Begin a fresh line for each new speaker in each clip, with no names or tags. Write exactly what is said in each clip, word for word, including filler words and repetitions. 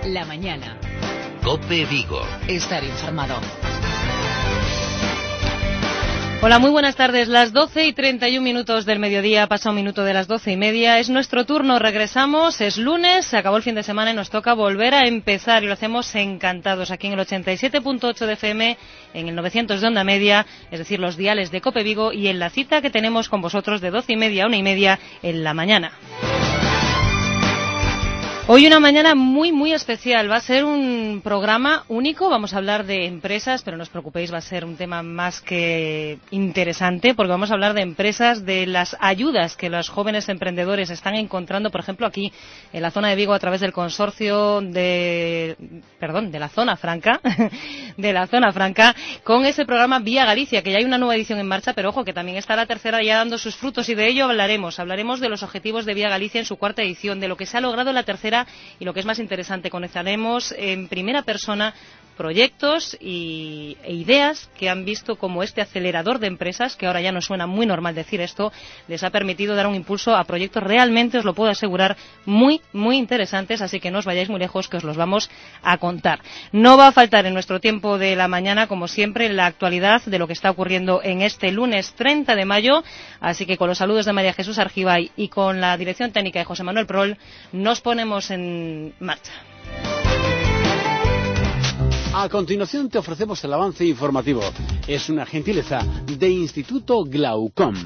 La mañana.
COPE Vigo.
Estar informado.
Hola, muy buenas tardes. Las doce y treinta y un minutos del mediodía, pasa un minuto de las doce y media. Es nuestro turno, regresamos, es lunes, se acabó el fin de semana y nos toca volver a empezar y lo hacemos encantados aquí en el ochenta y siete punto ocho de F M, en el novecientos de onda media, es decir, los diales de COPE Vigo y en la cita que tenemos con vosotros de doce y media a una y media en la mañana. Hoy una mañana muy, muy especial. Va a ser un programa único. Vamos a hablar de empresas, pero no os preocupéis, va a ser un tema más que interesante, porque vamos a hablar de empresas, de las ayudas que los jóvenes emprendedores están encontrando, por ejemplo, aquí en la zona de Vigo, a través del consorcio de, perdón, de la Zona Franca, de la Zona Franca, con ese programa Vía Galicia, que ya hay una nueva edición en marcha, pero ojo, que también está la tercera ya dando sus frutos, y de ello hablaremos. Hablaremos de los objetivos de Vía Galicia en su cuarta edición, de lo que se ha logrado en la tercera. Y lo que es más interesante, conectaremos en primera persona proyectos y, e ideas que han visto como este acelerador de empresas, que ahora ya no suena muy normal decir esto, les ha permitido dar un impulso a proyectos realmente, os lo puedo asegurar, muy, muy interesantes, así que no os vayáis muy lejos, que os los vamos a contar. No va a faltar en nuestro tiempo de la mañana, como siempre, la actualidad de lo que está ocurriendo en este lunes treinta de mayo, así que con los saludos de María Jesús Argibay y con la dirección técnica de José Manuel Prol, nos ponemos en marcha.
A continuación te ofrecemos el avance informativo. Es una gentileza de Instituto Glaucom.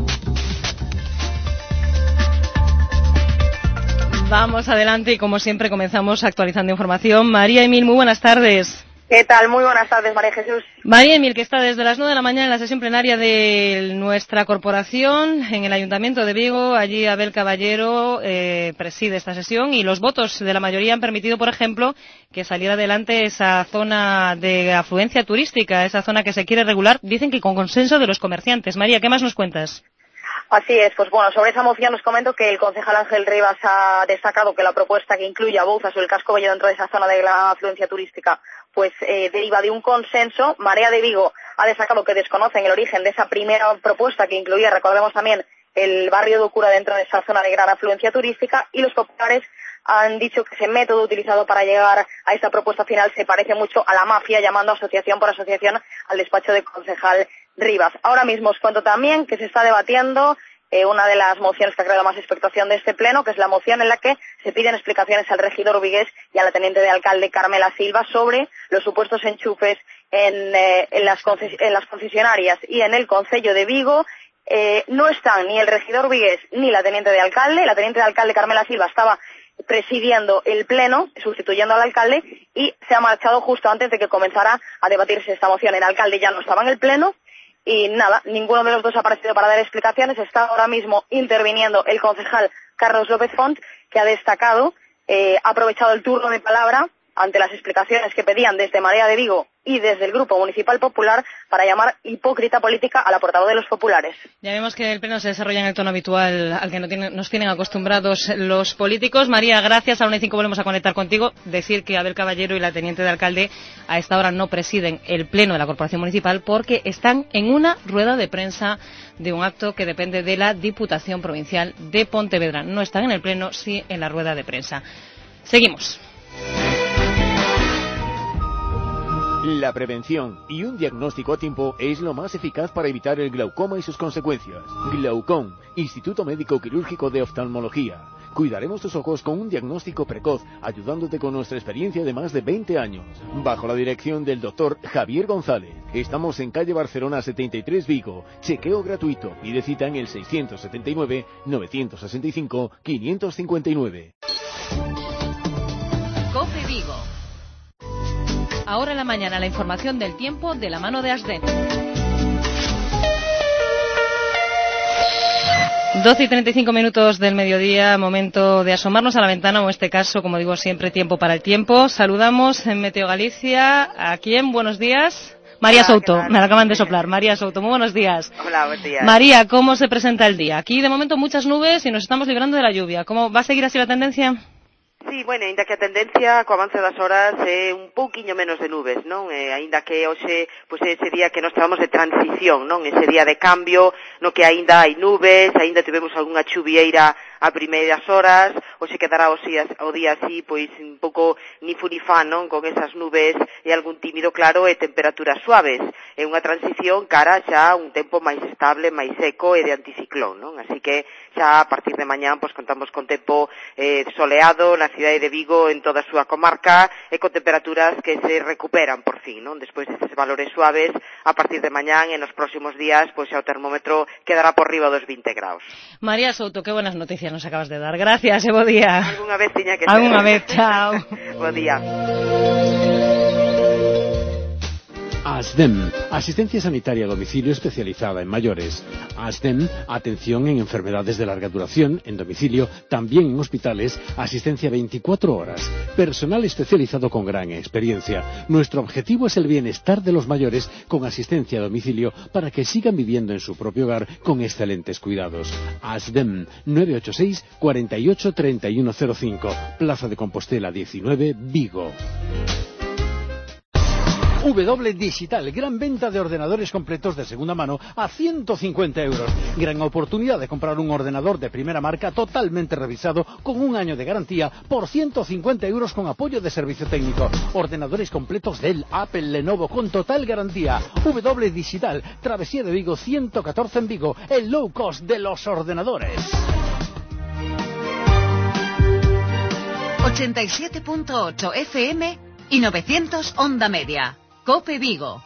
Vamos adelante y como siempre comenzamos actualizando información. María Emil, muy buenas tardes.
¿Qué tal? Muy buenas tardes, María Jesús.
María Emil, que está desde las nueve de la mañana en la sesión plenaria de nuestra corporación en el Ayuntamiento de Vigo. Allí Abel Caballero eh, preside esta sesión y los votos de la mayoría han permitido, por ejemplo, que saliera adelante esa zona de afluencia turística, esa zona que se quiere regular, dicen que con consenso de los comerciantes. María, ¿qué más nos cuentas?
Así es, pues bueno, sobre esa moción os comento que el concejal Ángel Rivas ha destacado que la propuesta que incluye a Bouzas o el casco bello dentro de esa zona de la afluencia turística pues eh, deriva de un consenso. Marea de Vigo ha destacado que desconocen el origen de esa primera propuesta que incluía, recordemos también, el barrio de Ocura dentro de esa zona de gran afluencia turística, y los populares han dicho que ese método utilizado para llegar a esta propuesta final se parece mucho a la mafia, llamando asociación por asociación al despacho del concejal Rivas. Ahora mismo os cuento también que se está debatiendo eh, una de las mociones que ha creado más expectación de este pleno, que es la moción en la que se piden explicaciones al regidor vigués y a la teniente de alcalde Carmela Silva sobre los supuestos enchufes en, eh, en, las, conces- en las concesionarias y en el concello de Vigo. Eh, no están ni el regidor vigués ni la teniente de alcalde. La teniente de alcalde Carmela Silva estaba presidiendo el pleno, sustituyendo al alcalde, y se ha marchado justo antes de que comenzara a debatirse esta moción. El alcalde ya no estaba en el pleno y nada, ninguno de los dos ha aparecido para dar explicaciones. Está ahora mismo interviniendo el concejal Carlos López Font, que ha destacado, eh, ha aprovechado el turno de palabra ante las explicaciones que pedían desde Marea de Vigo y desde el Grupo Municipal Popular para llamar hipócrita política a la portavoz de los populares.
Ya vemos que el pleno se desarrolla en el tono habitual al que no tienen, nos tienen acostumbrados los políticos. María, gracias. A una y cinco volvemos a conectar contigo. Decir que Abel Caballero y la teniente de alcalde a esta hora no presiden el pleno de la Corporación Municipal porque están en una rueda de prensa de un acto que depende de la Diputación Provincial de Pontevedra. No están en el pleno, sí en la rueda de prensa. Seguimos.
La prevención y un diagnóstico a tiempo es lo más eficaz para evitar el glaucoma y sus consecuencias. Glaucom, Instituto Médico Quirúrgico de Oftalmología. Cuidaremos tus ojos con un diagnóstico precoz, ayudándote con nuestra experiencia de más de veinte años. Bajo la dirección del doctor Javier González. Estamos en calle Barcelona setenta y tres Vigo. Chequeo gratuito. Pide cita en el seiscientos setenta y nueve, novecientos sesenta y cinco, quinientos cincuenta y nueve.
COPE Vigo. Ahora en la mañana la información del tiempo de la mano de Asden.
doce y treinta y cinco minutos del mediodía, momento de asomarnos a la ventana, o en este caso, como digo siempre, tiempo para el tiempo. Saludamos en Meteo Galicia. ¿A quién? Buenos días. María
Hola,
Souto, me la acaban de soplar. María Souto, muy buenos días.
Hola, buenos días.
María, ¿cómo se presenta el día? Aquí de momento muchas nubes y nos estamos librando de la lluvia. ¿Cómo va a seguir así la tendencia?
Sí, bueno, ainda que a tendencia co avance das horas é un pouquiño menos de nubes, non? Eh, ainda que hoxe, pois ese día que nos chamamos de transición, non? Ese día de cambio, no que ainda hai nubes, ainda tivemos algunha chuvieira a primeiras horas, hoxe quedará o día, o día así, pois un pouco ni fu ni fa, non? Con esas nubes e algún tímido claro e temperaturas suaves. É unha transición cara xa un tempo máis estable, máis seco e de anticiclón, non? Así que xa a partir de mañán pois contamos con tempo eh, soleado na cidade de Vigo en toda a súa comarca e con temperaturas que se recuperan por fin, non? Despois destes valores suaves, a partir de mañán e nos próximos días, pois xa o termómetro quedará por riba dos vinte graus.
María Souto, qué buenas noticias nos acabas de dar. Gracias, e bo día.
Alguna vez tiña que ser.
Alguna vez, chao.
Bo día.
ASDEM, Asistencia Sanitaria a Domicilio Especializada en Mayores. ASDEM, Atención en Enfermedades de Larga Duración, en domicilio, también en hospitales, asistencia veinticuatro horas. Personal especializado con gran experiencia. Nuestro objetivo es el bienestar de los mayores con asistencia a domicilio para que sigan viviendo en su propio hogar con excelentes cuidados. ASDEM, nueve ocho seis, cuarenta y ocho, treinta y uno cero cinco, Plaza de Compostela diecinueve, Vigo. W Digital, gran venta de ordenadores completos de segunda mano a ciento cincuenta euros. Gran oportunidad de comprar un ordenador de primera marca totalmente revisado con un año de garantía por ciento cincuenta euros con apoyo de servicio técnico. Ordenadores completos Dell, Apple, Lenovo con total garantía. W Digital, Travesía de Vigo ciento catorce en Vigo, el low cost de los ordenadores.
ochenta y siete punto ocho F M y novecientos Onda Media. COPE Vigo.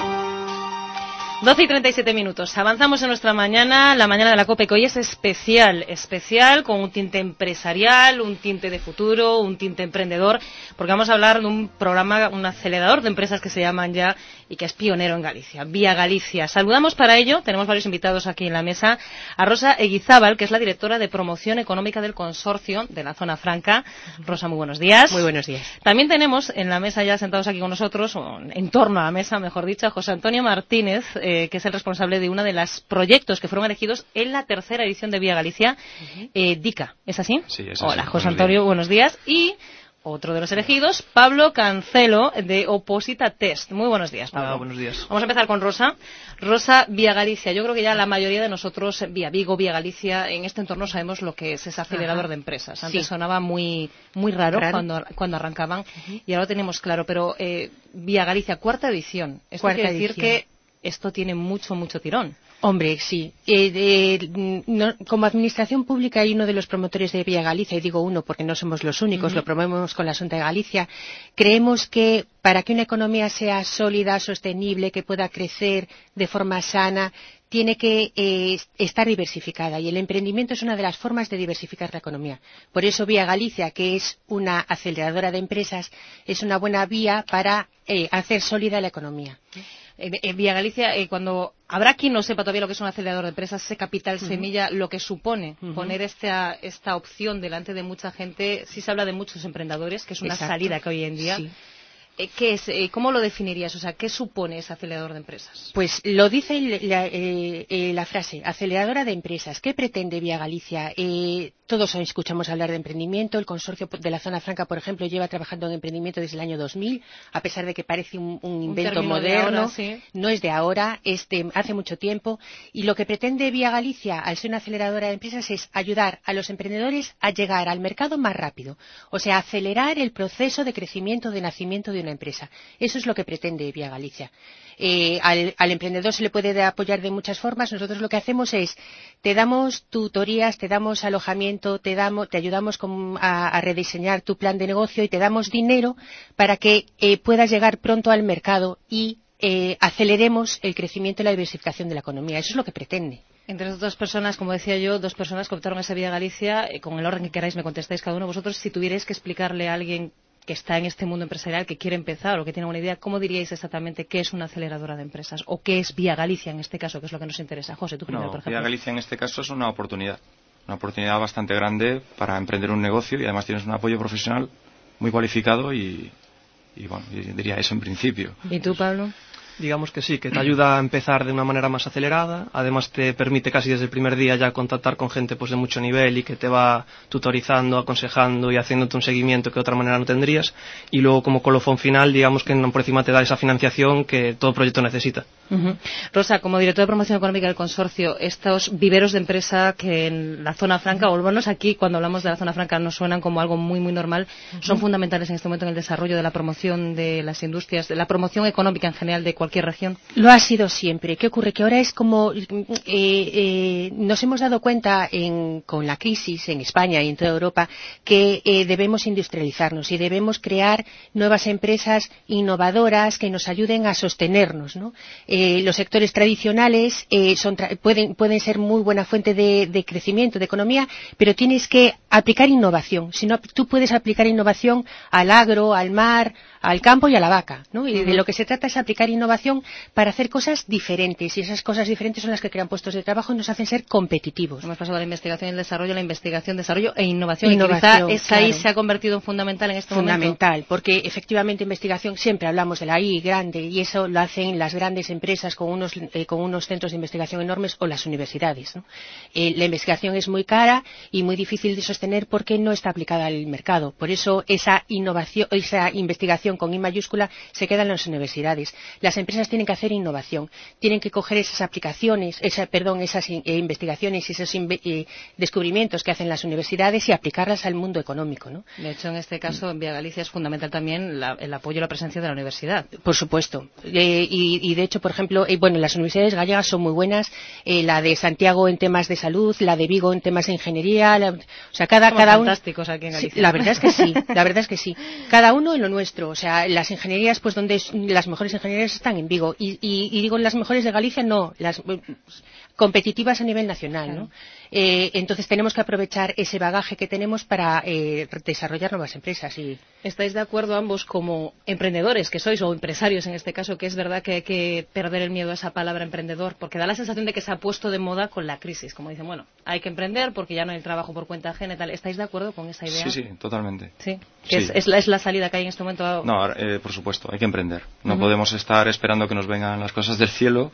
doce y treinta y siete minutos. Avanzamos en nuestra mañana, la mañana de la COPE, que hoy es especial, especial, con un tinte empresarial, un tinte de futuro, un tinte emprendedor, porque vamos a hablar de un programa, un acelerador de empresas que se llaman ya y que es pionero en Galicia, Vía Galicia. Saludamos para ello, tenemos varios invitados aquí en la mesa, a Rosa Eguizábal, que es la directora de Promoción Económica del Consorcio de la Zona Franca. Rosa, muy buenos días.
Muy buenos días.
También tenemos en la mesa ya sentados aquí con nosotros, o en torno a la mesa, mejor dicho, a José Antonio Martínez, eh, que es el responsable de uno de los proyectos que fueron elegidos en la tercera edición de Vía Galicia, uh-huh. eh, DICA. ¿Es así?
Sí, es
Hola,
así.
José Antonio, buenos días. Y otro de los elegidos, Pablo Cancelo, de Oposita Test. Muy buenos días, Pablo.
Hola, buenos días.
Vamos a empezar con Rosa. Rosa, Vía Galicia. Yo creo que ya la mayoría de nosotros, Vía Vigo, Vía Galicia, en este entorno sabemos lo que es ese acelerador Ajá. de empresas. Antes sí. sonaba muy muy raro, raro. Cuando, cuando arrancaban, uh-huh. y ahora lo tenemos claro. Pero eh, Vía Galicia, cuarta edición. Esto cuarta quiere decir edición. que esto tiene mucho, mucho tirón.
Hombre, sí. Eh, de, no, como administración pública y uno de los promotores de Vía Galicia, y digo uno porque no somos los únicos, uh-huh. lo promovemos con la Xunta de Galicia, creemos que para que una economía sea sólida, sostenible, que pueda crecer de forma sana, tiene que eh, estar diversificada, y el emprendimiento es una de las formas de diversificar la economía. Por eso Vía Galicia, que es una aceleradora de empresas, es una buena vía para eh, hacer sólida la economía.
En, en Vía Galicia, eh, cuando habrá quien no sepa todavía lo que es un acelerador de empresas, ese capital uh-huh. semilla, lo que supone uh-huh. poner esta, esta opción delante de mucha gente. Sí se habla de muchos emprendedores, que es una Exacto. salida que hoy en día... Sí. ¿Qué es, eh, ¿Cómo lo definirías? O sea, ¿qué supone ese acelerador de empresas?
Pues lo dice la, eh, eh, la frase, aceleradora de empresas. ¿Qué pretende Vía Galicia? Eh, todos escuchamos hablar de emprendimiento. El consorcio de la Zona Franca, por ejemplo, lleva trabajando en emprendimiento desde el año dos mil, a pesar de que parece un, un invento
un
moderno.
Ahora, sí.
No es de ahora, es de hace mucho tiempo. Y lo que pretende Vía Galicia, al ser una aceleradora de empresas, es ayudar a los emprendedores a llegar al mercado más rápido. O sea, acelerar el proceso de crecimiento, de nacimiento de una empresa. Eso es lo que pretende Vía Galicia. Eh, al, al emprendedor se le puede apoyar de muchas formas. Nosotros lo que hacemos es, te damos tutorías, te damos alojamiento, te, damos, te ayudamos con, a, a rediseñar tu plan de negocio y te damos dinero para que eh, puedas llegar pronto al mercado y eh, aceleremos el crecimiento y la diversificación de la economía. Eso es lo que pretende.
Entre esas dos personas, como decía yo, dos personas que optaron a esa Vía Galicia, eh, con el orden que queráis me contestáis cada uno de vosotros, si tuvierais que explicarle a alguien que está en este mundo empresarial, que quiere empezar o que tiene una idea, ¿cómo diríais exactamente qué es una aceleradora de empresas? ¿O qué es Vía Galicia en este caso, que es lo que nos interesa? José, tú primero,
no,
por ejemplo.
Vía Galicia en este caso es una oportunidad. Una oportunidad bastante grande para emprender un negocio, y además tienes un apoyo profesional muy cualificado y, y bueno, yo diría eso en principio.
¿Y tú, Pablo?
Digamos que sí, que te ayuda a empezar de una manera más acelerada, además te permite casi desde el primer día ya contactar con gente pues de mucho nivel y que te va tutorizando, aconsejando y haciéndote un seguimiento que de otra manera no tendrías, y luego como colofón final, digamos que por encima te da esa financiación que todo proyecto necesita.
Uh-huh. Rosa, como directora de promoción económica del consorcio, estos viveros de empresa que en la zona franca, o al menos aquí cuando hablamos de la zona franca nos suenan como algo muy muy normal, uh-huh. son fundamentales en este momento en el desarrollo de la promoción de las industrias, de la promoción económica en general de cualquier región.
Lo ha sido siempre. ¿Qué ocurre? Que ahora es como eh, eh, nos hemos dado cuenta en, con la crisis en España y en toda Europa que eh, debemos industrializarnos y debemos crear nuevas empresas innovadoras que nos ayuden a sostenernos, ¿no? Eh, los sectores tradicionales eh, son tra- pueden, pueden ser muy buena fuente de, de crecimiento, de economía, pero tienes que aplicar innovación. Si no, tú puedes aplicar innovación al agro, al mar, al campo y a la vaca, ¿no? Y uh-huh. de lo que se trata es aplicar innovación para hacer cosas diferentes, y esas cosas diferentes son las que crean puestos de trabajo y nos hacen ser competitivos.
Hemos pasado de la investigación y el desarrollo a la investigación, desarrollo e innovación,
innovación
y quizá esa
claro.
ahí se ha convertido en fundamental en este
fundamental,
momento.
Fundamental, porque efectivamente investigación, siempre hablamos de la I grande, y eso lo hacen las grandes empresas con unos, eh, con unos centros de investigación enormes, o las universidades, ¿no? Eh, la investigación es muy cara y muy difícil de sostener porque no está aplicada al mercado. Por eso esa innovación, esa investigación con I mayúscula se queda en las universidades. Las empresas tienen que hacer innovación, tienen que coger esas aplicaciones, esa, perdón, esas eh, investigaciones y esos inve- eh, descubrimientos que hacen las universidades y aplicarlas al mundo económico, ¿no?
De hecho, en este caso, en Vía Galicia es fundamental también la, el apoyo y la presencia de la universidad.
Por supuesto. Eh, y, y de hecho, por ejemplo, eh, bueno, las universidades gallegas son muy buenas, eh, la de Santiago en temas de salud, la de Vigo en temas de ingeniería, la, o sea, cada,
Somos
cada uno.
fantásticos aquí en Galicia.
Sí, la verdad es que sí, la verdad es que sí. Cada uno en lo nuestro, o sea, las ingenierías, pues donde es, las mejores ingenierías están en Vigo, y, y, y digo las mejores de Galicia, no, las competitivas a nivel nacional, claro. ¿no? Eh, entonces tenemos que aprovechar ese bagaje que tenemos para eh, desarrollar nuevas empresas. Y
¿estáis de acuerdo ambos como emprendedores que sois, o empresarios en este caso, que es verdad que hay que perder el miedo a esa palabra emprendedor? Porque da la sensación de que se ha puesto de moda con la crisis, como dicen, bueno, hay que emprender porque ya no hay trabajo por cuenta ajena y tal. ¿Estáis de acuerdo con esa idea?
Sí, sí, totalmente.
Sí, que
sí.
Es, es, la, es la salida que hay en este momento.
No, eh, por supuesto, hay que emprender. No
uh-huh.
podemos estar esperando que nos vengan las cosas del cielo.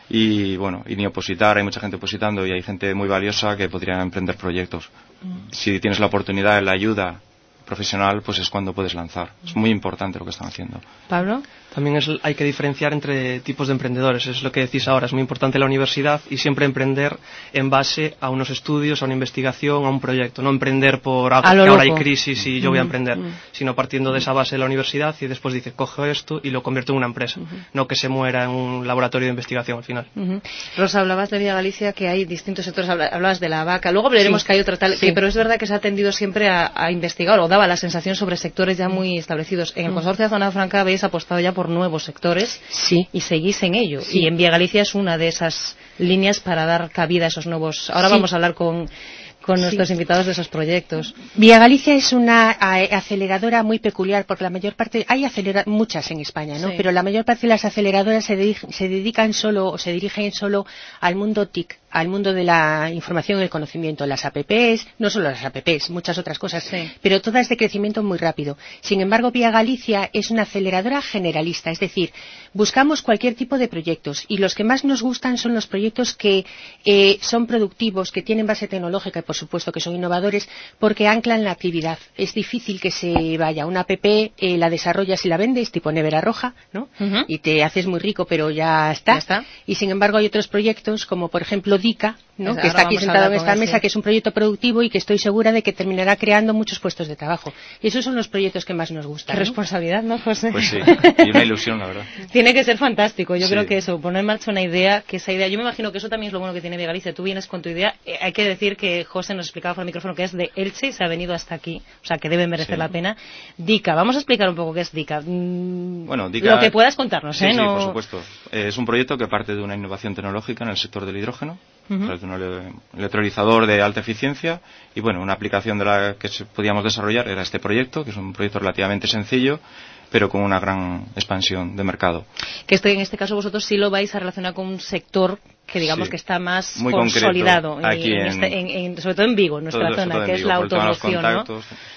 Y bueno, y ni opositar, hay mucha gente opositando y hay gente muy valiosa que podría emprender proyectos. Mm. Si tienes la oportunidad, la ayuda profesional, pues es cuando puedes lanzar. Es muy importante lo que están haciendo.
¿Pablo?
También es, hay que diferenciar entre tipos de emprendedores, es lo que decís ahora, es muy importante la universidad y siempre emprender en base a unos estudios, a una investigación, a un proyecto, no emprender por ah, que ahora hay crisis y yo mm, voy a emprender, mm. sino partiendo de esa base de la universidad y después dice, cojo esto y lo convierto en una empresa, mm-hmm. no que se muera en un laboratorio de investigación al final.
Mm-hmm. Rosa, hablabas de Vía Galicia, que hay distintos sectores, hablabas de la vaca, luego veremos sí. que hay otra tal, sí. que, pero es verdad que se ha tendido siempre a, a investigar, o daba la sensación sobre sectores ya muy establecidos. En el consorcio de Zona Franca habéis apostado ya por nuevos sectores.
Sí.
Y seguís en ello.
Sí.
Y en Vía Galicia es una de esas líneas para dar cabida a esos nuevos. Ahora sí. vamos a hablar con, con nuestros sí. invitados de esos proyectos.
Vía Galicia es una aceleradora muy peculiar, porque la mayor parte, hay acelera, muchas en España, ¿no? Sí. Pero la mayor parte de las aceleradoras se, de, se dedican solo, o se dirigen solo al mundo T I C, al mundo de la información y el conocimiento, las A P Pes, no solo las A P Pes, muchas otras cosas, sí. pero todas de crecimiento muy rápido. Sin embargo, Vía Galicia es una aceleradora generalista, es decir, buscamos cualquier tipo de proyectos, y los que más nos gustan son los proyectos que eh, son productivos, que tienen base tecnológica y por supuesto que son innovadores, porque anclan la actividad. Es difícil que se vaya una app, eh, la desarrollas y la vendes, tipo nevera roja, ¿no? Uh-huh. Y te haces muy rico, pero ya está.
ya está.
Y sin embargo hay otros proyectos, como por ejemplo DICA, ¿no? que está aquí sentado en esta mesa, ese. que es un proyecto productivo y que estoy segura de que terminará creando muchos puestos de trabajo. Y esos son los proyectos que más nos gustan.
Qué
¿no?
responsabilidad, ¿no, José?
Pues sí, y una ilusión, la verdad.
Tiene que ser fantástico. Yo sí. creo que eso, poner en marcha una idea, que esa idea, yo me imagino que eso también es lo bueno que tiene Vía Galicia. Tú vienes con tu idea, eh, hay que decir que José nos explicaba por el micrófono que es de Elche y se ha venido hasta aquí, o sea que debe merecer sí. la pena. DICA, vamos a explicar un poco qué es DICA. Mm,
bueno, DICA,
lo que puedas contarnos,
sí,
¿eh?
Sí,
no...
por supuesto. Eh, es un proyecto que parte de una innovación tecnológica en el sector del hidrógeno. Uh-huh. Es un electrolizador de alta eficiencia y bueno, una aplicación de la que podíamos desarrollar era este proyecto, que es un proyecto relativamente sencillo, pero con una gran expansión de mercado.
Que este, en este caso vosotros sí lo vais a relacionar con un sector que digamos sí, que está más
muy
consolidado,
aquí
en,
en,
este, en, en, sobre todo en Vigo, en nuestra
todo,
zona, que
en
es
Vigo,
la automoción, ¿no?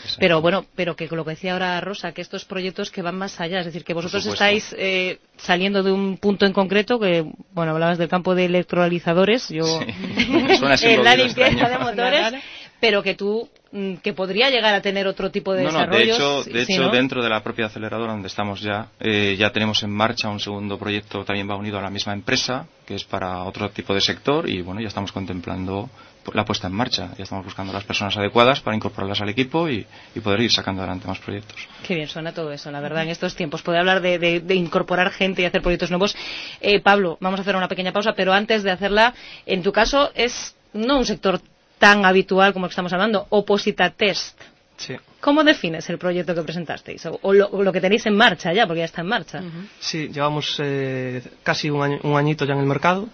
Exacto. Pero bueno, pero que lo que decía ahora Rosa, que estos proyectos que van más allá, es decir, que vosotros estáis eh, saliendo de un punto en concreto, que, bueno, hablabas del campo de electrolizadores, yo...
Sí. Suena
en la limpieza de motores, pero que tú, que podría llegar a tener otro tipo de
no, no,
desarrollos.
De hecho, de
¿sí,
hecho
no?
dentro de la propia aceleradora donde estamos ya, eh, ya tenemos en marcha un segundo proyecto, también va unido a la misma empresa, que es para otro tipo de sector, y bueno, ya estamos contemplando la puesta en marcha. Ya estamos buscando las personas adecuadas para incorporarlas al equipo y, y poder ir sacando adelante más proyectos.
Qué bien suena todo eso, la verdad, en estos tiempos. Poder hablar de, de, de incorporar gente y hacer proyectos nuevos. Eh, Pablo, vamos a hacer una pequeña pausa, pero antes de hacerla, en tu caso es no un sector tan habitual como el que estamos hablando, Oposita Test.
Sí.
¿Cómo defines el proyecto que presentasteis? O, o, lo, o lo que tenéis en marcha ya, porque ya está en marcha.
Uh-huh. Sí, llevamos eh, casi un, año, un añito ya en el mercado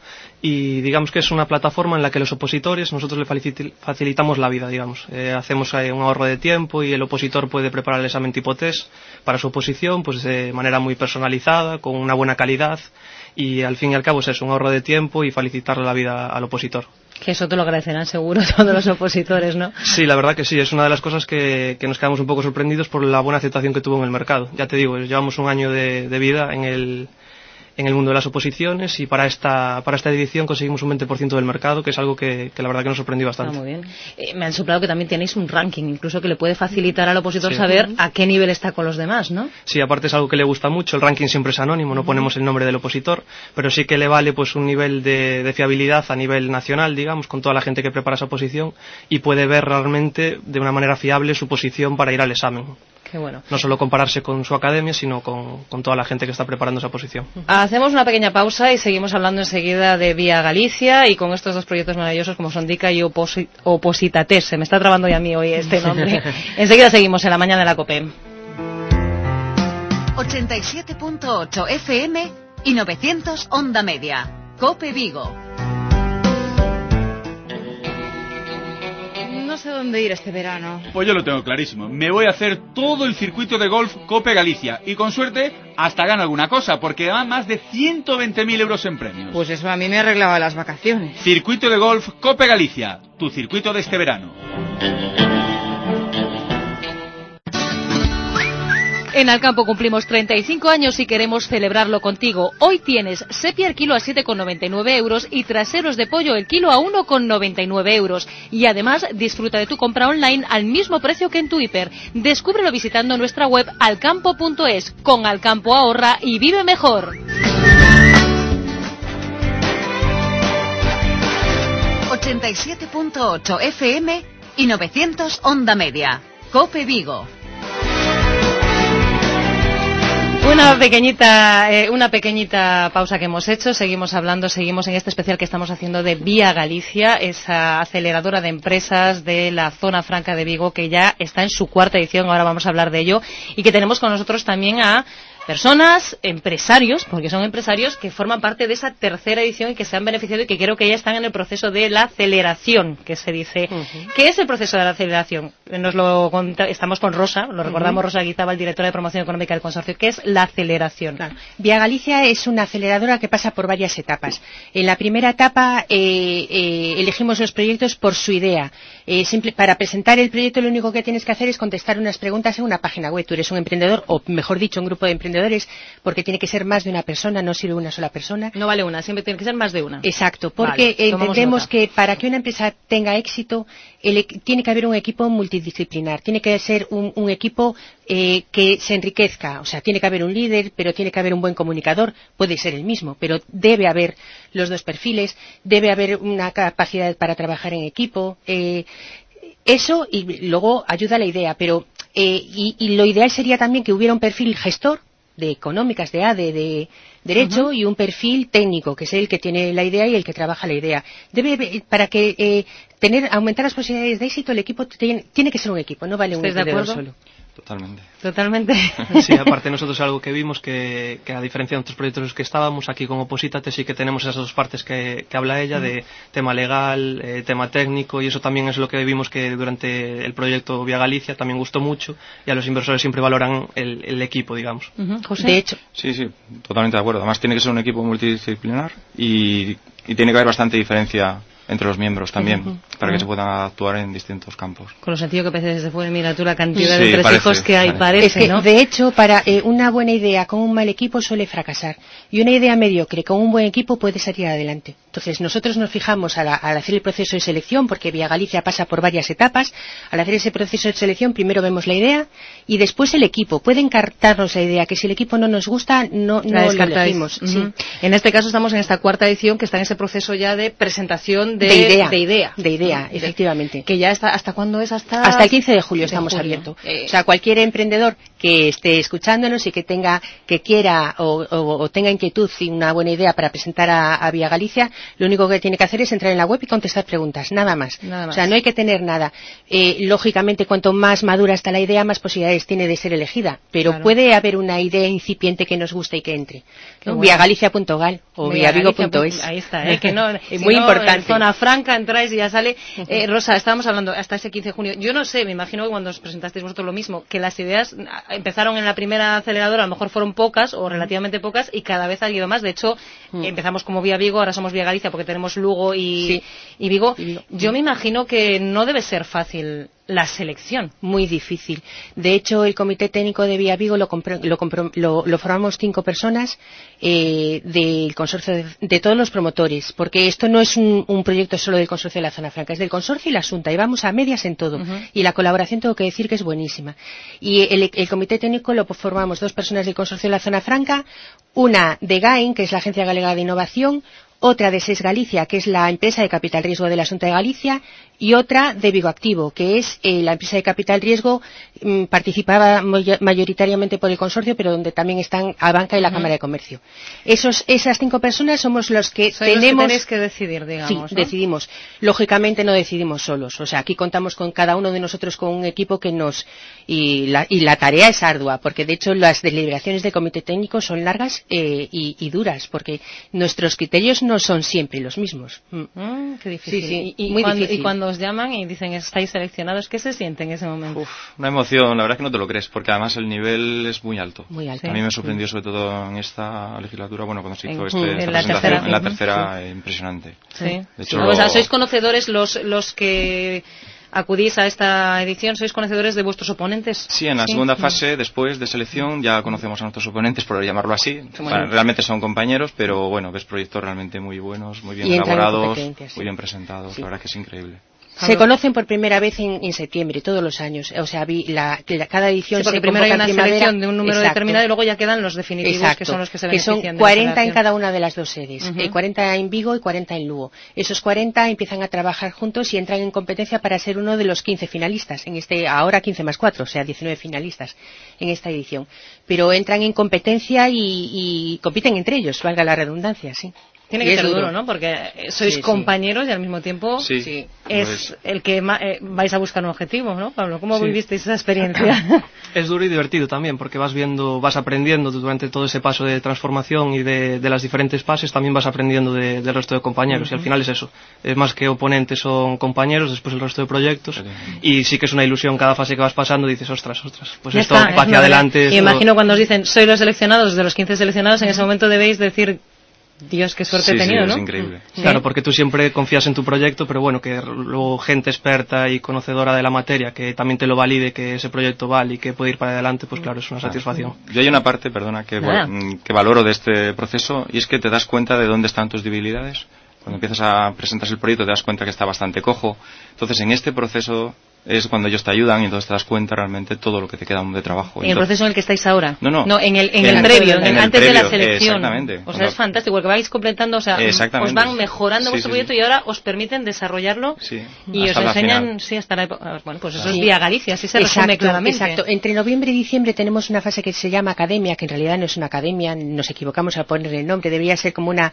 y digamos que es una plataforma en la que los opositores, nosotros le facilitamos la vida, digamos. Eh, hacemos eh, un ahorro de tiempo y el opositor puede preparar el examen tipo test para su oposición pues de manera muy personalizada, con una buena calidad, y al fin y al cabo es eso, un ahorro de tiempo y facilitarle la vida al opositor.
Que eso te lo agradecerán seguro todos los opositores, ¿no?
Sí, la verdad que sí, es una de las cosas que, que nos quedamos un poco sorprendidos por la buena aceptación que tuvo en el mercado. Ya te digo, llevamos un año de, de vida en el, en el mundo de las oposiciones y para esta para esta edición conseguimos un veinte por ciento del mercado, que es algo que, que la verdad que nos sorprendió bastante.
Ah, muy bien. Eh, me han soplado que también tenéis un ranking, incluso que le puede facilitar al opositor
sí.
saber a qué nivel está con los demás, ¿no?
Sí, aparte es algo que le gusta mucho, el ranking siempre es anónimo, no ponemos el nombre del opositor, pero sí que le vale pues un nivel de, de fiabilidad a nivel nacional, digamos, con toda la gente que prepara esa oposición y puede ver realmente de una manera fiable su posición para ir al examen.
Qué bueno.
No solo compararse con su academia, sino con, con toda la gente que está preparando esa posición.
Hacemos una pequeña pausa y seguimos hablando enseguida de Vía Galicia y con estos dos proyectos maravillosos como son Dica y Oposi- Oposita Test. Se me está trabando ya a mí hoy este nombre. Enseguida seguimos en la mañana de la COPE.
ochenta y siete punto ocho F M y novecientos Onda Media. COPE Vigo.
No sé dónde ir este verano.
Pues yo lo tengo clarísimo. Me voy a hacer todo el circuito de golf Cope Galicia. Y con suerte, hasta gano alguna cosa, porque dan más de ciento veinte mil euros en premios.
Pues eso a mí me arreglaba las vacaciones.
Circuito de golf Cope Galicia. Tu circuito de este verano.
En Alcampo cumplimos treinta y cinco años y queremos celebrarlo contigo. Hoy tienes sepia el kilo a siete con noventa y nueve euros y traseros de pollo el kilo a uno con noventa y nueve euros. Y además disfruta de tu compra online al mismo precio que en tu hiper. Descúbrelo visitando nuestra web alcampo punto es. Con Alcampo ahorra y vive mejor.
ochenta y siete punto ocho F M y novecientos Onda Media. COPE Vigo.
Una pequeñita, eh, una pequeñita pausa que hemos hecho, seguimos hablando, seguimos en este especial que estamos haciendo de Vía Galicia, esa aceleradora de empresas de la zona franca de Vigo que ya está en su cuarta edición, ahora vamos a hablar de ello, y que tenemos con nosotros también a personas, empresarios, porque son empresarios que forman parte de esa tercera edición y que se han beneficiado y que creo que ya están en el proceso de la aceleración, que se dice. Uh-huh. ¿Qué es el proceso de la aceleración? Nos lo estamos con Rosa, lo recordamos, uh-huh. Rosa Guizabal, directora de promoción económica del consorcio. ¿Qué es la aceleración?
Claro. Vía Galicia es una aceleradora que pasa por varias etapas. En la primera etapa eh, eh, elegimos los proyectos por su idea. Eh, simple, para presentar el proyecto lo único que tienes que hacer es contestar unas preguntas en una página web. Tú eres un emprendedor, o mejor dicho, un grupo de emprendedores, porque tiene que ser más de una persona, no sirve una sola persona.
No vale una, siempre tiene que ser más de una.
Exacto, porque vale, entendemos que para que una empresa tenga éxito, el, tiene que haber un equipo multidisciplinar, tiene que ser un, un equipo eh, que se enriquezca, o sea, tiene que haber un líder, pero tiene que haber un buen comunicador, puede ser el mismo, pero debe haber los dos perfiles, debe haber una capacidad para trabajar en equipo, eh, eso y luego ayuda a la idea, pero eh, y, y lo ideal sería también que hubiera un perfil gestor de económicas, de A D E, de derecho, uh-huh. y un perfil técnico, que es el que tiene la idea y el que trabaja la idea. Debe, para que eh, tener aumentar las posibilidades de éxito, el equipo tiene, tiene que ser un equipo, no vale un emprendedor solo.
Totalmente.
Totalmente.
Sí, aparte nosotros es algo que vimos que, que a diferencia de otros proyectos en los que estábamos, aquí con Oposítate sí que tenemos esas dos partes que, que habla ella, de tema legal, eh, tema técnico, y eso también es lo que vimos que durante el proyecto Vía Galicia también gustó mucho, y a los inversores siempre valoran el, el equipo, digamos.
Uh-huh. José.
De hecho.
Sí, sí, totalmente de acuerdo. Además tiene que ser un equipo multidisciplinar y, y tiene que haber bastante diferencia entre los miembros también,
Uh-huh.
para que
Uh-huh.
se puedan actuar en distintos campos.
Con lo sencillo que parece desde fuera, mira tú la cantidad
Sí,
de entresijos
parece,
que hay,
parece.
parece,
Es que,
¿no?
de hecho, para eh, una buena idea con un mal equipo suele fracasar. Y una idea mediocre con un buen equipo puede salir adelante. Entonces, nosotros nos fijamos a la- al hacer el proceso de selección, porque Vía Galicia pasa por varias etapas. Al hacer ese proceso de selección, primero vemos la idea y después el equipo. Puede encartarnos la idea, que si el equipo no nos gusta, no,
La
no lo
descartáis.
elegimos.
Ujú.
Sí.
En este caso estamos en esta cuarta edición que está en ese proceso ya de presentación de,
De idea.
de idea.
De idea,
De-
efectivamente.
Que ya está, ¿hasta cuándo es? Hasta,
Hasta el quince de julio
de
estamos
julio.
abiertos.
Eh,
O sea, cualquier emprendedor que esté escuchándonos y que tenga, que quiera o, o- o tenga inquietud y una buena idea para presentar a, a Vía Galicia, lo único que tiene que hacer es entrar en la web y contestar preguntas, nada más.
Nada más.
O sea, no hay que tener nada. Eh, lógicamente, cuanto más madura está la idea, más posibilidades tiene de ser elegida. Pero
Claro.
puede haber una idea incipiente que nos guste y que entre.
Qué
¿no?
bueno.
vía galicia punto gal o vía vigo punto es.
Ahí está, ¿eh? Que no,
Es
si
muy
no,
importante.
en zona franca entráis y ya sale. Eh, Rosa, estábamos hablando hasta ese quince de junio. Yo no sé, me imagino que cuando os presentasteis vosotros lo mismo, que las ideas ah, empezaron en la primera aceleradora, a lo mejor fueron pocas o relativamente pocas y cada vez ha ido más. De hecho,
Mm.
empezamos como Vía Vigo, ahora somos Vía Galicia porque tenemos Lugo y,
Sí.
y Vigo.
Y Vigo.
Yo me imagino que no debe ser fácil la selección.
Muy difícil. De hecho, el Comité Técnico de Vía Vigo lo, compro- lo, compro- lo- lo formamos cinco personas eh, del consorcio de, de todos los promotores, porque esto no es un, un proyecto solo del consorcio de la Zona Franca, es del consorcio y la Asunta, y vamos a medias en todo.
Ujú.
Y la colaboración tengo que decir que es buenísima. Y el, el Comité Técnico lo formamos dos personas del consorcio de la Zona Franca, una de GAIN, que es la Agencia Galega de Innovación, otra de SES Galicia, que es la empresa de capital riesgo de la Asunta de Galicia, y otra de Vigo Activo, que es eh, la empresa de capital riesgo mm, participada moy- mayoritariamente por el consorcio, pero donde también están Abanca y la
Ujú.
Cámara de Comercio. Esos, esas cinco personas somos los que
Sois los que
tenemos...
tenéis que decidir, digamos,
Sí,
¿no?
decidimos. Lógicamente no decidimos solos. O sea, aquí contamos con cada uno de nosotros con un equipo que nos... Y la, y la tarea es ardua, porque de hecho las deliberaciones del comité técnico son largas eh, y, y duras, porque nuestros criterios no son siempre los mismos. Mm.
Mm, qué difícil.
Sí, sí,
y, y
muy
cuando,
difícil.
y cuando os llaman y dicen estáis seleccionados, ¿qué se siente en ese momento?
Una emoción, la verdad es que no te lo crees, porque además el nivel es muy alto.
Muy alto.
A mí me sorprendió sobre todo en esta legislatura, bueno, cuando se hizo
En-
este,
en
esta
la
presentación,
tercera.
en la
Ujú,
tercera, eh, impresionante.
Sí.
De hecho,
O sea, sois conocedores los, los que acudís a esta edición, sois conocedores de vuestros oponentes.
Sí, en la segunda fase, después de selección, ya conocemos a nuestros oponentes, por llamarlo así.
Bueno.
Bueno, realmente son compañeros, pero bueno, ves proyectos realmente muy buenos, muy bien
Y entran en
elaborados,
competencias, sí.
muy bien presentados.
Sí.
La verdad es que es increíble.
Se conocen por primera vez en, en septiembre, todos los años. O sea, vi la, la- cada edición
Sí, porque
se
primero hay
convoca
una
en primavera.
selección de un número
Exacto.
determinado y luego ya quedan los definitivos,
Exacto,
que son los que se
que son
benefician de la
cuarenta en
federación.
cada una de las dos sedes,
Ujú.
eh, cuarenta en Vigo y cuarenta en Lugo. Esos cuarenta empiezan a trabajar juntos y entran en competencia para ser uno de los quince finalistas, en este ahora quince más cuatro, o sea, diecinueve finalistas en esta edición. Pero entran en competencia y, y compiten entre ellos, valga la redundancia, sí.
Tiene
Y
que
es
ser duro,
duro.
¿no? Porque eh, sois
Sí, sí.
compañeros y al mismo tiempo
Sí,
es
pues-
el que ma- eh, vais a buscar un objetivo, ¿no, Pablo? ¿Cómo
Sí.
vivisteis esa experiencia?
Es duro y divertido también, porque vas viendo, vas aprendiendo durante todo ese paso de transformación y de, de las diferentes fases, también vas aprendiendo de- del resto de compañeros. Y al final es eso. Es más que oponentes, son compañeros, después el resto de proyectos. Y sí que es una ilusión cada fase que vas pasando, dices, ostras, ostras, pues
Ya
esto
está, es
va hacia
una
adelante.
verdad. Y
esto-
imagino cuando os dicen, sois los seleccionados, de los quince seleccionados, en ese momento debéis decir, Dios, qué suerte
Sí,
he
sí,
tenido,
es
¿no?
increíble.
Sí.
Claro, porque tú siempre confías en tu proyecto, pero bueno, que luego gente experta y conocedora de la materia que también te lo valide, que ese proyecto vale y que puede ir para adelante, pues claro, es una satisfacción.
Yo hay una parte, perdona, que,
Nada.
val- que valoro de este proceso y es que te das cuenta de dónde están tus debilidades. Cuando empiezas a presentar el proyecto te das cuenta que está bastante cojo. Entonces en este proceso es cuando ellos te ayudan y entonces te das cuenta realmente todo lo que te queda aún de trabajo.
En el
Entonces-
proceso en el que estáis ahora.
No, no.
en el, en
En
el
el-
previo,
en
en-
el
antes de la
previo,
selección.
exactamente.
O sea,
Cuando-
es fantástico, porque vais completando, o sea,
Exactamente.
os van mejorando
Sí,
vuestro
sí,
proyecto
sí.
y ahora os permiten desarrollarlo
Sí,
y os
hasta la
enseñan,
final.
sí, hasta la época. Bueno, pues eso
Sí.
es Vía Galicia, así se resume
Exacto,
claramente.
exacto. Entre noviembre y diciembre tenemos una fase que se llama academia, que en realidad no es una academia, nos equivocamos al ponerle el nombre, debería ser como una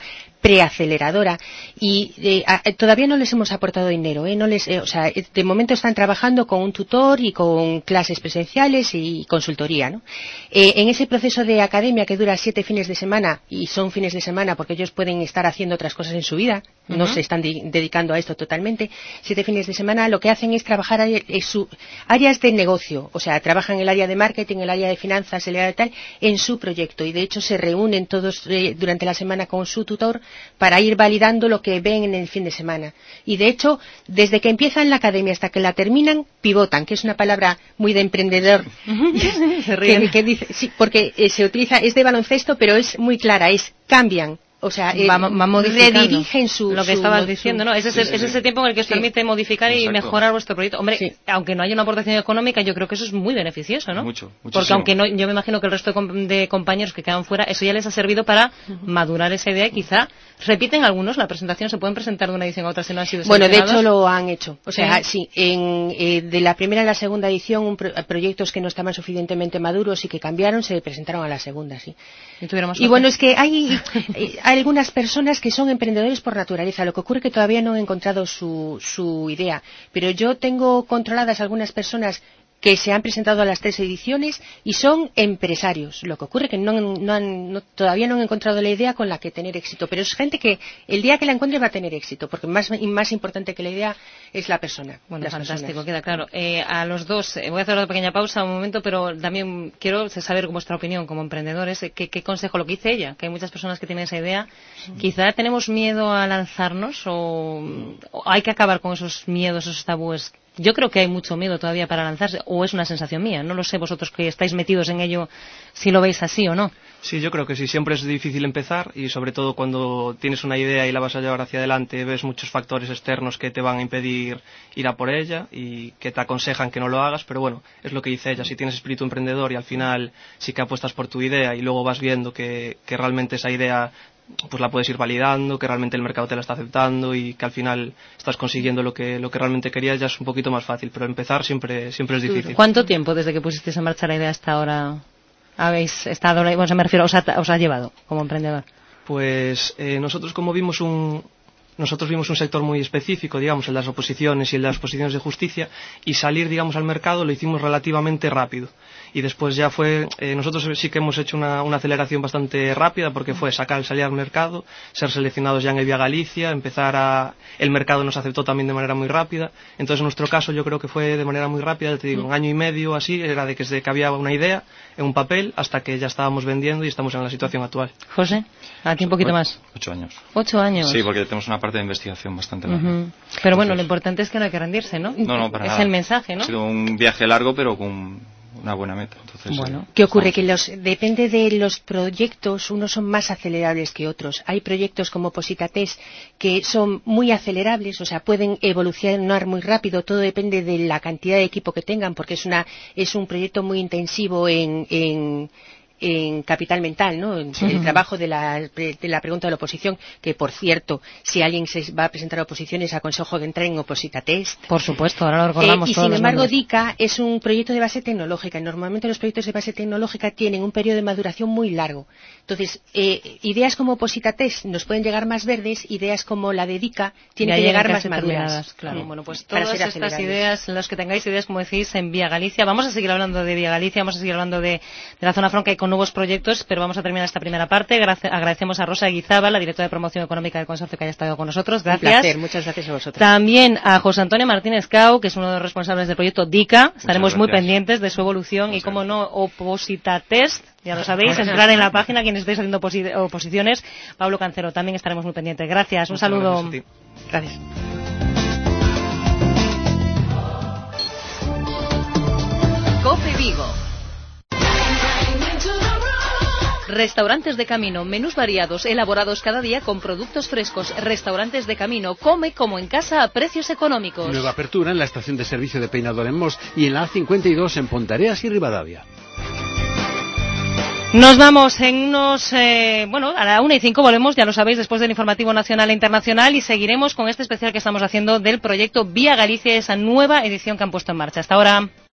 preaceleradora y eh, a- todavía no les hemos aportado dinero, ¿eh? No les, eh, o sea, eh, de momento están trabajando trabajando con un tutor y con clases presenciales y consultoría, ¿no? Eh, en ese proceso de academia que dura siete fines de semana, y son fines de semana porque ellos pueden estar haciendo otras cosas en su vida, uh-huh. no se están de- dedicando a esto totalmente, siete fines de semana lo que hacen es trabajar en su áreas de negocio, o sea, trabajan en el área de marketing, el área de finanzas, el área de tal, en su proyecto, y de hecho se reúnen todos eh, durante la semana con su tutor para ir validando lo que ven en el fin de semana. Y de hecho, desde que empiezan la academia hasta que la terminan, pivotan, que es una palabra muy de emprendedor.
Se ríen.
que, que dice, sí, porque eh, se utiliza, es de baloncesto, pero es muy clara, es cambian. O sea, eh,
va, va modificando
redirigen su...
lo que
su,
estabas
su,
diciendo, ¿no? Es ese,
sí, sí,
es ese
sí.
tiempo en el que os
Sí.
permite modificar y
Exacto.
mejorar vuestro proyecto. Hombre,
Sí.
aunque no haya una aportación económica, yo creo que eso es muy beneficioso, ¿no?
Mucho, muchísimo.
Porque aunque no, yo me imagino que el resto de, com- de compañeros que quedan fuera, eso ya les ha servido para madurar esa idea y quizá repiten algunos la presentación, se pueden presentar de una edición a otra si no han sido
Bueno, de
seleccionados.
hecho lo han hecho. O sea,
Sí.
sí, en, eh, de la primera a la segunda edición, un pro- proyectos que no estaban suficientemente maduros y que cambiaron, se presentaron a la segunda, sí.
Y, tuvieron más
Y
suerte.
bueno, es que hay, eh, hay algunas personas que son emprendedores por naturaleza. Lo que ocurre es que todavía no han encontrado su, su idea. Pero yo tengo controladas algunas personas que se han presentado a las tres ediciones y son empresarios. Lo que ocurre es que no, han- no han- no- todavía no han encontrado la idea con la que tener éxito. Pero es gente que el día que la encuentre va a tener éxito, porque más, y más importante que la idea es la persona.
Bueno,
las
fantástico,
personas.
queda claro. Eh, a los dos, eh, voy a hacer una pequeña pausa un momento, pero también quiero saber vuestra opinión como emprendedores. eh, ¿Qué, qué consejo, lo que dice ella? Que hay muchas personas que tienen esa idea. Quizá tenemos miedo a lanzarnos o, o hay que acabar con esos miedos, esos tabúes. Yo creo que hay mucho miedo todavía para lanzarse, o es una sensación mía. No lo sé vosotros que estáis metidos en ello, si lo veis así o no.
Sí, yo creo que sí, siempre es difícil empezar y sobre todo cuando tienes una idea y la vas a llevar hacia adelante, ves muchos factores externos que te van a impedir ir a por ella y que te aconsejan que no lo hagas, pero bueno, es lo que dice ella, si tienes espíritu emprendedor y al final sí que apuestas por tu idea y luego vas viendo que, que realmente esa idea pues la puedes ir validando, que realmente el mercado te la está aceptando y que al final estás consiguiendo lo que lo que realmente querías, ya es un poquito más fácil, pero empezar siempre siempre es difícil.
¿Cuánto tiempo desde que pusisteis en marcha la idea hasta ahora habéis estado, bueno, se me refiero, os ha, os ha llevado como emprendedor?
Pues eh, nosotros como vimos un nosotros vimos un sector muy específico, digamos, el de las oposiciones y el de las posiciones de justicia, y salir, digamos, al mercado lo hicimos relativamente rápido. Y después ya fue, eh, nosotros sí que hemos hecho una, una aceleración bastante rápida porque fue sacar, salir al mercado, ser seleccionados ya en el Vía Galicia, empezar a, el mercado nos aceptó también de manera muy rápida. Entonces en nuestro caso yo creo que fue de manera muy rápida, ya te digo, un año y medio así, era de que desde que había una idea en un papel hasta que ya estábamos vendiendo y estamos en la situación actual.
José, aquí un poquito más.
Ocho años.
Ocho años.
Sí, porque tenemos una parte de investigación bastante larga.
Uh-huh. Pero bueno, lo importante es que no hay que rendirse, ¿no?
No, no, para
es
nada.
el mensaje, ¿no?
Ha sido un viaje largo, pero con una buena meta. Entonces,
Bueno,
eh,
¿qué ocurre? Que los, depende de los proyectos, unos son más acelerables que otros. Hay proyectos como Posita Test que son muy acelerables, o sea, pueden evolucionar muy rápido, todo depende de la cantidad de equipo que tengan, porque es una es un proyecto muy intensivo en, en en capital mental, ¿no? El
Uh-huh.
trabajo de la, de la pregunta de la oposición, que por cierto, si alguien se va a presentar a oposiciones, aconsejo que entre en Oposita Test.
Por supuesto, ahora lo recordamos
Eh, y
todos
sin
los
embargo,
nombres.
DICA es un proyecto de base tecnológica. Normalmente los proyectos de base tecnológica tienen un periodo de maduración muy largo. Entonces, eh, ideas como Oposita Test nos pueden llegar más verdes, ideas como la de DICA tienen
Ya
que
llegan
llegar más
casi
maduras.
terminadas, claro.
Mm.
Bueno, pues
Para
todas
ser
estas
acelerables.
ideas, los que tengáis ideas, como decís, en Vía Galicia. Vamos a seguir hablando de Vía Galicia, vamos a seguir hablando de, de la zona franca y con nuevos proyectos, pero vamos a terminar esta primera parte. Gracias, agradecemos a Rosa Guizaba, la directora de promoción económica del consorcio, que haya estado con nosotros. Gracias.
Un placer, muchas gracias a vosotros.
También a José Antonio Martínez Cao, que es uno de los responsables del proyecto DICA. Estaremos muy
gracias.
pendientes de su evolución y, como no, Oposita Test. Ya lo sabéis, entrar en la página quienes estáis haciendo oposi- oposiciones. Pablo Cancero, también estaremos muy pendientes. Gracias, un
Muchas
saludo.
gracias a ti.
Gracias.
Cope Vigo.
Restaurantes de Camino, menús variados, elaborados cada día con productos frescos. Restaurantes de Camino, come como en casa a precios económicos.
Nueva apertura en la estación de servicio de Peinador en Mos y en la A cincuenta y dos en Pontareas y Rivadavia.
Nos vamos en unos, eh, bueno, a la una y cinco volvemos, ya lo sabéis, después del informativo nacional e internacional, y seguiremos con este especial que estamos haciendo del proyecto Vía Galicia, esa nueva edición que han puesto en marcha. Hasta ahora.